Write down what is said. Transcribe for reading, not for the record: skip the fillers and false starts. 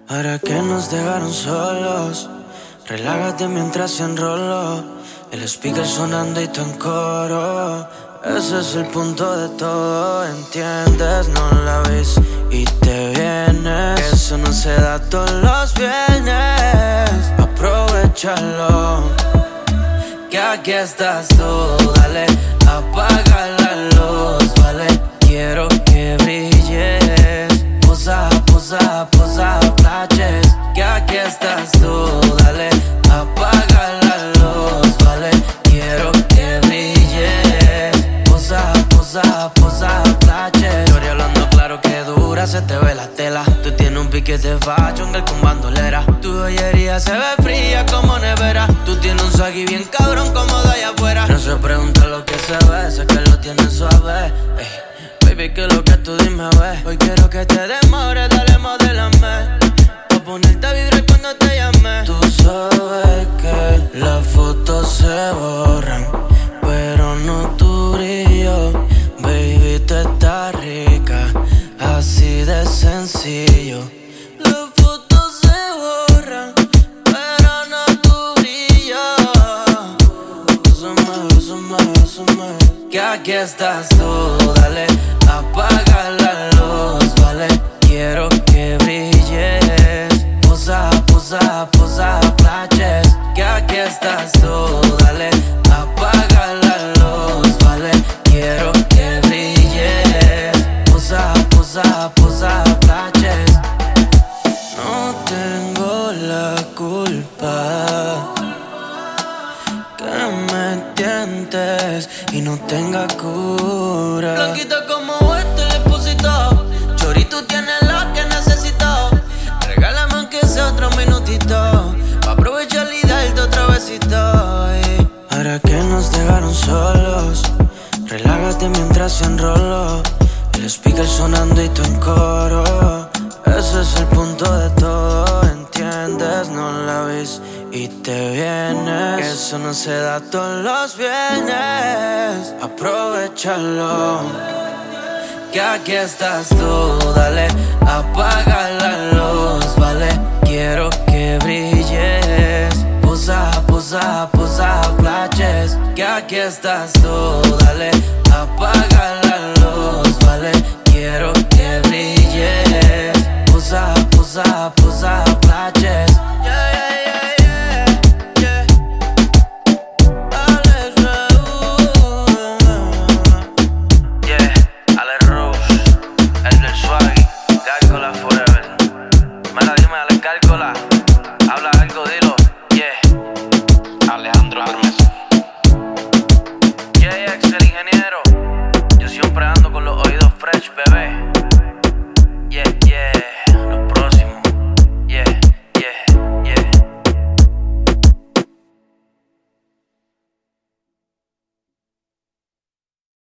Ahora que nos dejaron solos, relájate mientras se enrolo. El speaker sonando y tú en coro. Ese es el punto de todo, ¿entiendes? No la ves y te vienes. Eso no se da todos los viernes. Aprovechalo, que aquí estás tú. Dale, apaga la luz, vale. Quiero que brilles. Posa, posa, posa, flashes. Que aquí estás tú. Dale, apaga la luz, vale. Quiero que brilles. Posa, posa, posa, flashes. Estoy hablando claro que dura, se te ve la tela. Tú tienes un piquete fashion, girl, con bandolera. Tu joyería se ve fría como nevera. Tú tienes un swaggy bien cabrón como de allá afuera. No se pregunta lo que se ve, sé que lo tienes suave. Ey, baby, que lo que tú dime a ver. Hoy quiero que te demores, dale, modélame. Pa' ponerte a vibrar cuando te llame. Tú sabes que las fotos se borran, pero no tu brillo. Baby, tú estás rica, así de sencillo. Las fotos se borran, pero no tu brillo. Bésame, que aquí estás tú. Dale, apaga la luz, vale. Quiero que brilles. Posa, posa, posa, flashes. Que aquí estás tú. Dale, apaga la luz, vale. Quiero que brilles. Posa, posa, posa, flashes. No tengo la culpa que me tientes y no tenga cura. Blanquita como este le pusito. Chori, tú tienes lo que necesito. Regálame aunque sea otro minutito, pa' aprovechar y darte otro besito. Y ahora que nos dejaron solos, relájate mientras se enrolo. El speaker sonando y tú en coro. Ese es el punto de todo, ¿entiendes? No la ves y te vienes. Eso no se da todos los viernes. Aprovechalo, que aquí estás tú. Dale, apaga la luz, vale. Quiero que brilles. Posa, posa, posa, flashes. Que aquí estás tú. Dale, apaga la luz, vale. Quiero que brilles. Posa, posa, posa, flashes. Yeah, yeah, yeah, yeah, yeah. Alex Raúl. Yeah, Alex Rose, el del swag, Cálcola forever. Mira, dime, Alex Cálcola, habla algo, dilo. Yeah, Alejandro Hermes. Yeah, yeah, excelente.